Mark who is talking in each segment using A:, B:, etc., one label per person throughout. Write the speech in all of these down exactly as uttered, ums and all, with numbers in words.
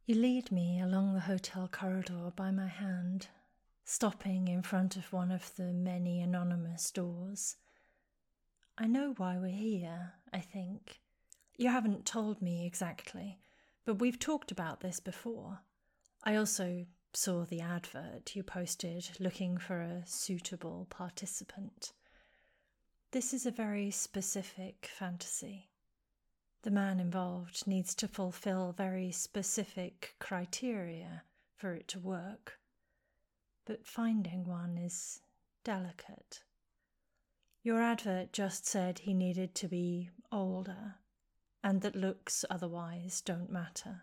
A: You lead me along the hotel corridor by my hand, stopping in front of one of the many anonymous doors. I know why we're here, I think. You haven't told me exactly, but we've talked about this before. I also saw the advert you posted looking for a suitable participant. This is a very specific fantasy. The man involved needs to fulfill very specific criteria for it to work. But finding one is delicate. Your advert just said he needed to be older, and that looks otherwise don't matter.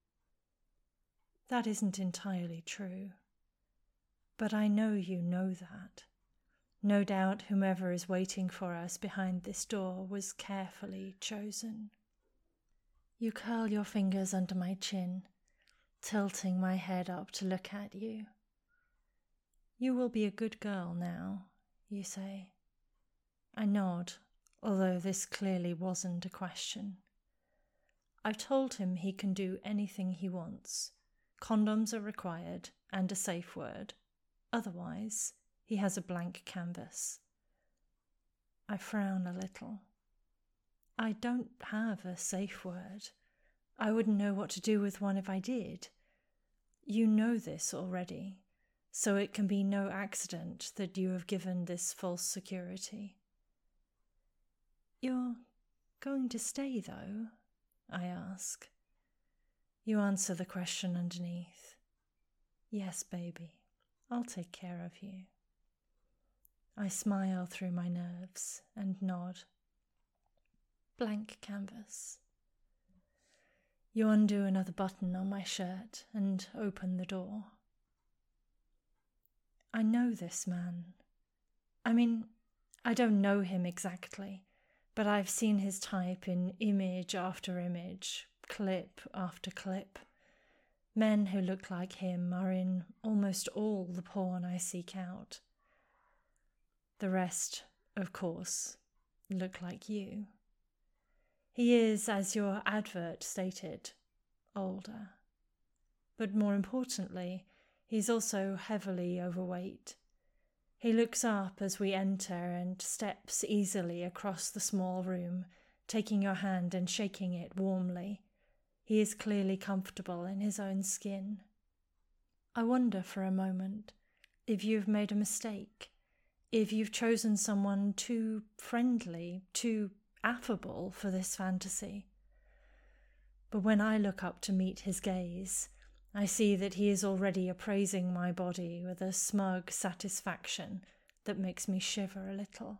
A: That isn't entirely true. But I know you know that. No doubt whomever is waiting for us behind this door was carefully chosen. You curl your fingers under my chin, tilting my head up to look at you. You will be a good girl now, you say. I nod, although this clearly wasn't a question. I've told him he can do anything he wants. Condoms are required, and a safe word. Otherwise, he has a blank canvas. I frown a little. I don't have a safe word. I wouldn't know what to do with one if I did. You know this already, so it can be no accident that you have given this false security. You're going to stay, though? I ask. You answer the question underneath. Yes, baby, I'll take care of you. I smile through my nerves and nod. Blank canvas. You undo another button on my shirt and open the door. I know this man. I mean, I don't know him exactly, but I've seen his type in image after image, clip after clip. Men who look like him are in almost all the porn I seek out. The rest, of course, look like you. He is, as your advert stated, older. But more importantly, he's also heavily overweight. He looks up as we enter and steps easily across the small room, taking your hand and shaking it warmly. He is clearly comfortable in his own skin. I wonder for a moment if you've made a mistake, if you've chosen someone too friendly, too affable for this fantasy. But when I look up to meet his gaze, I see that he is already appraising my body with a smug satisfaction that makes me shiver a little.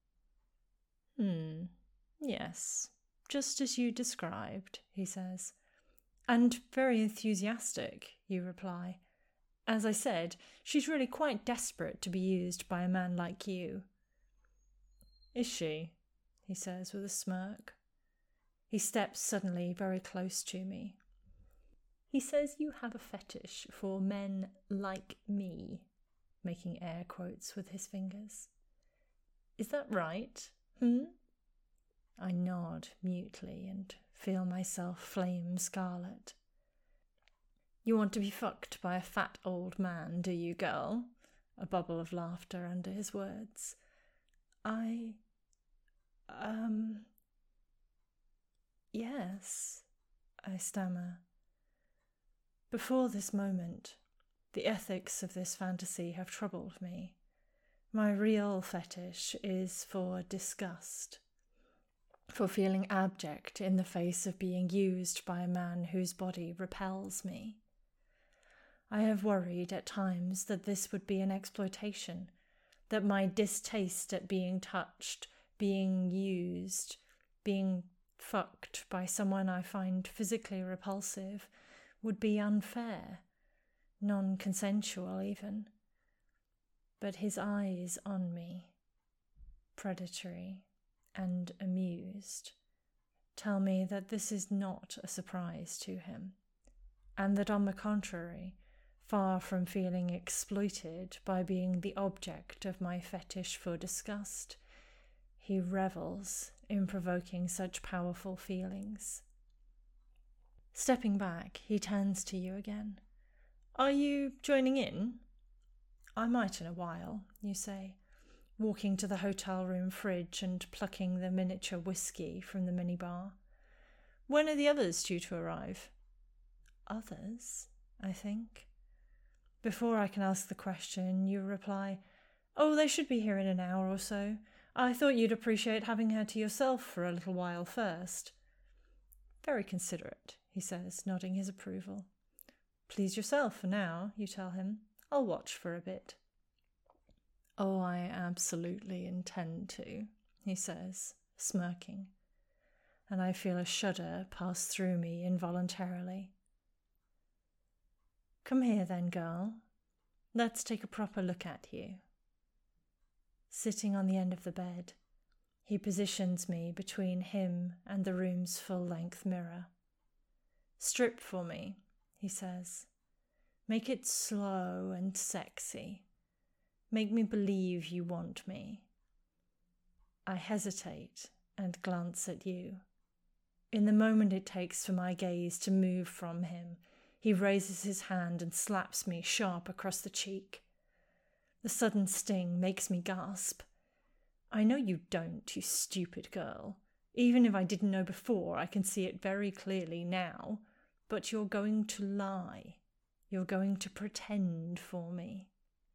A: Hmm, yes, just as you described, he says. And very enthusiastic, you reply. As I said, she's really quite desperate to be used by a man like you. Is she? He says with a smirk. He steps suddenly very close to me. He says you have a fetish for men like me, making air quotes with his fingers. Is that right? Hmm? I nod mutely and feel myself flame scarlet. You want to be fucked by a fat old man, do you, girl? A bubble of laughter under his words. I... Um... Yes, I stammer. Before this moment, the ethics of this fantasy have troubled me. My real fetish is for disgust, for feeling abject in the face of being used by a man whose body repels me. I have worried at times that this would be an exploitation, that my distaste at being touched, being used, being fucked by someone I find physically repulsive would be unfair, non-consensual even. But his eyes on me, predatory and amused, tell me that this is not a surprise to him, and that on the contrary, far from feeling exploited by being the object of my fetish for disgust, he revels in provoking such powerful feelings. Stepping back, he turns to you again. Are you joining in? I might in a while, you say, walking to the hotel room fridge and plucking the miniature whiskey from the minibar. When are the others due to arrive? Others, I think. Before I can ask the question, you reply, Oh, they should be here in an hour or so. I thought you'd appreciate having her to yourself for a little while first. Very considerate, he says, nodding his approval. Please yourself for now, you tell him. I'll watch for a bit. Oh, I absolutely intend to, he says, smirking, and I feel a shudder pass through me involuntarily. Come here then, girl. Let's take a proper look at you. Sitting on the end of the bed, he positions me between him and the room's full-length mirror. Strip for me, he says. Make it slow and sexy. Make me believe you want me. I hesitate and glance at you. In the moment it takes for my gaze to move from him, he raises his hand and slaps me sharp across the cheek. The sudden sting makes me gasp. I know you don't, you stupid girl. Even if I didn't know before, I can see it very clearly now. But you're going to lie. You're going to pretend for me.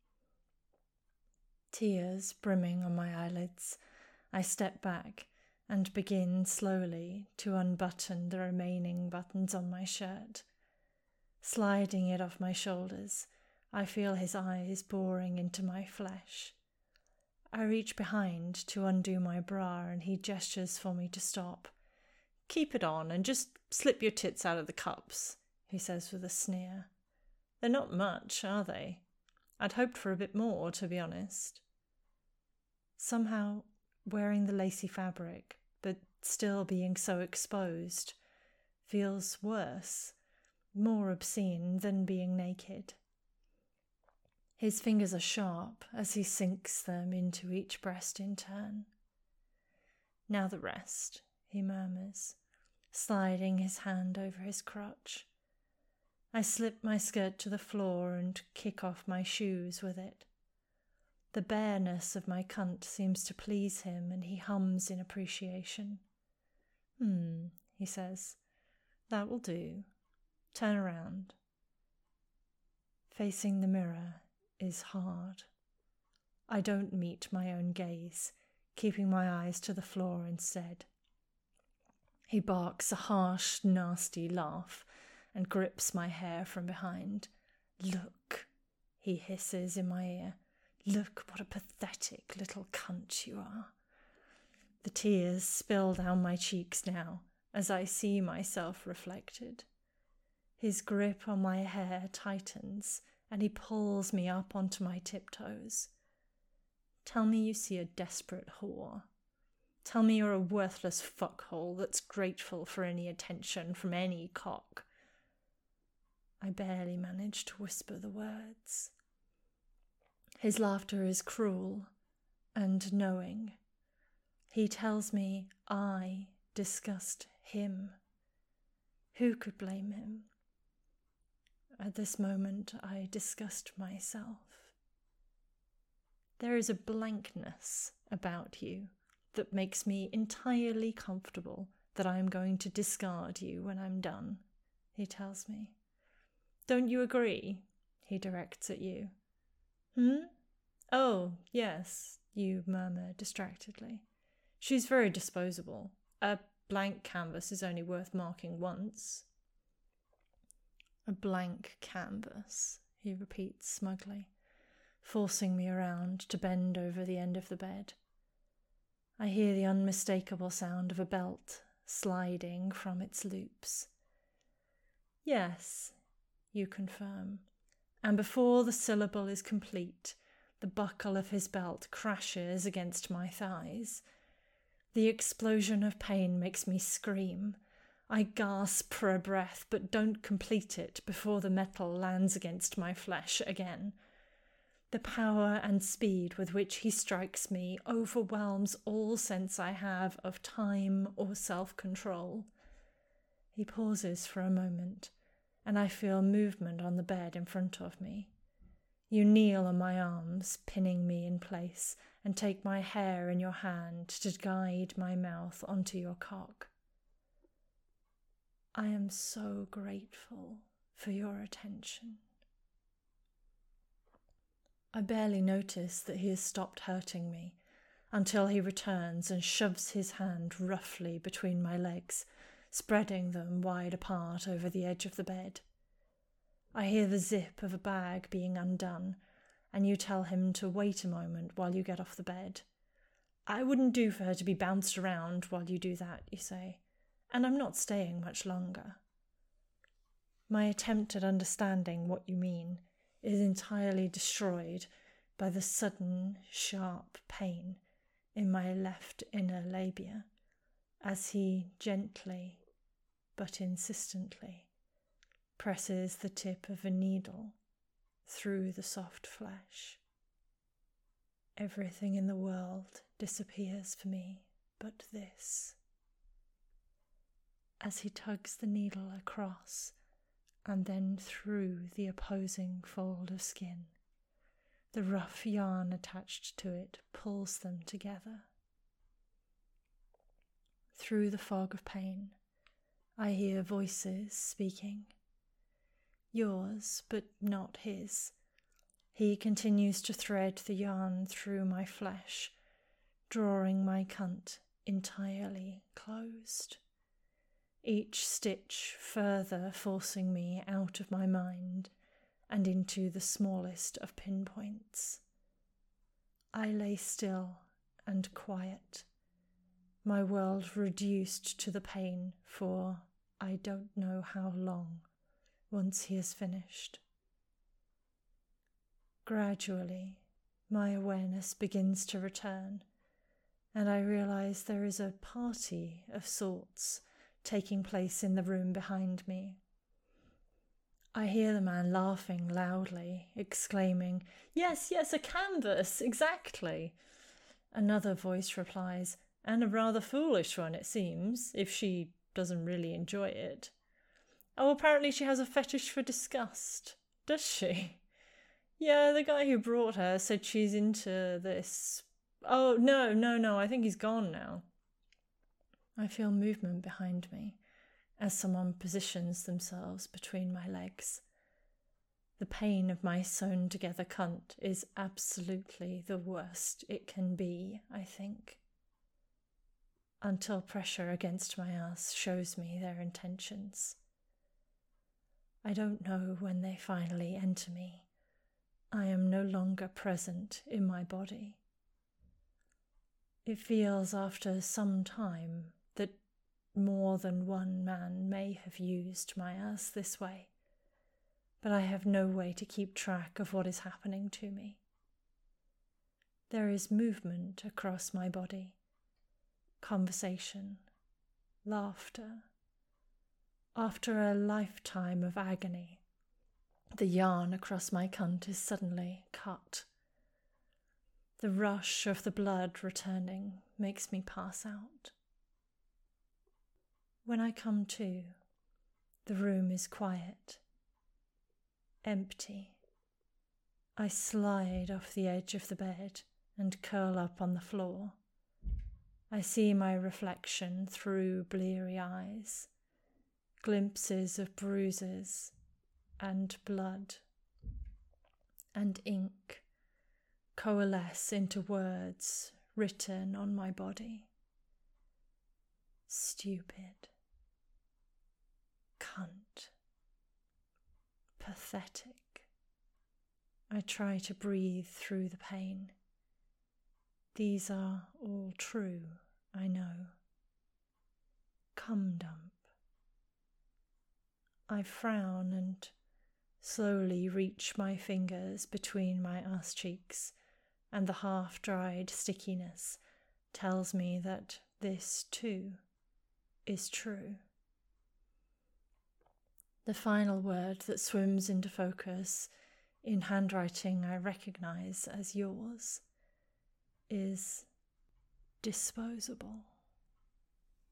A: Tears brimming on my eyelids, I step back and begin slowly to unbutton the remaining buttons on my shirt. Sliding it off my shoulders, I feel his eyes boring into my flesh. I reach behind to undo my bra and he gestures for me to stop. Keep it on and just slip your tits out of the cups, he says with a sneer. They're not much, are they? I'd hoped for a bit more, to be honest. Somehow, wearing the lacy fabric, but still being so exposed, feels worse, more obscene than being naked. His fingers are sharp as he sinks them into each breast in turn. Now the rest, he murmurs, sliding his hand over his crotch. I slip my skirt to the floor and kick off my shoes with it. The bareness of my cunt seems to please him, and he hums in appreciation. Hmm, he says, that will do. Turn around. Facing the mirror is hard. I don't meet my own gaze, keeping my eyes to the floor instead. He barks a harsh, nasty laugh and grips my hair from behind. Look, he hisses in my ear. Look what a pathetic little cunt you are. The tears spill down my cheeks now as I see myself reflected. His grip on my hair tightens and he pulls me up onto my tiptoes. Tell me you see a desperate whore. Tell me you're a worthless fuckhole that's grateful for any attention from any cock. I barely manage to whisper the words. His laughter is cruel and knowing. He tells me I disgust him. Who could blame him? At this moment, I disgust myself. There is a blankness about you that makes me entirely comfortable that I am going to discard you when I'm done, he tells me. Don't you agree? He directs at you. Hmm? Oh, yes, you murmur distractedly. She's very disposable. A blank canvas is only worth marking once. A blank canvas, he repeats smugly, forcing me around to bend over the end of the bed. I hear the unmistakable sound of a belt sliding from its loops. Yes, you confirm, and before the syllable is complete, the buckle of his belt crashes against my thighs. The explosion of pain makes me scream. I gasp for a breath, but don't complete it before the metal lands against my flesh again. The power and speed with which he strikes me overwhelms all sense I have of time or self-control. He pauses for a moment, and I feel movement on the bed in front of me. You kneel on my arms, pinning me in place, and take my hair in your hand to guide my mouth onto your cock. I am so grateful for your attention. I barely notice that he has stopped hurting me until he returns and shoves his hand roughly between my legs, spreading them wide apart over the edge of the bed. I hear the zip of a bag being undone, and you tell him to wait a moment while you get off the bed. I wouldn't do for her to be bounced around while you do that, you say, and I'm not staying much longer. My attempt at understanding what you mean is entirely destroyed by the sudden, sharp pain in my left inner labia as he gently, but insistently, presses the tip of a needle through the soft flesh. Everything in the world disappears for me but this. As he tugs the needle across and then through the opposing fold of skin, the rough yarn attached to it pulls them together. Through the fog of pain, I hear voices speaking. Yours, but not his. He continues to thread the yarn through my flesh, drawing my cunt entirely closed. Each stitch further forcing me out of my mind and into the smallest of pinpoints. I lay still and quiet, my world reduced to the pain for I don't know how long, once he has finished. Gradually, my awareness begins to return, and I realize there is a party of sorts taking place in the room behind me. I hear the man laughing loudly, exclaiming, "Yes, yes, a canvas, exactly." Another voice replies, "And a rather foolish one, it seems, if she doesn't really enjoy it." "Oh, apparently she has a fetish for disgust. Does she?" "Yeah, the guy who brought her said she's into this." "Oh, no, no, no, I think he's gone now." I feel movement behind me as someone positions themselves between my legs. The pain of my sewn-together cunt is absolutely the worst it can be, I think. Until pressure against my ass shows me their intentions. I don't know when they finally enter me. I am no longer present in my body. It feels after some time that more than one man may have used my ass this way, but I have no way to keep track of what is happening to me. There is movement across my body, conversation, laughter. After a lifetime of agony, the yarn across my cunt is suddenly cut. The rush of the blood returning makes me pass out. When I come to, the room is quiet, empty. I slide off the edge of the bed and curl up on the floor. I see my reflection through bleary eyes, glimpses of bruises and blood and ink coalesce into words written on my body. Stupid. Cunt. Pathetic. I try to breathe through the pain. These are all true, I know. Cum dump. I frown and slowly reach my fingers between my ass cheeks, and the half-dried stickiness tells me that this, too, is true. The final word that swims into focus in handwriting I recognize as yours is disposable.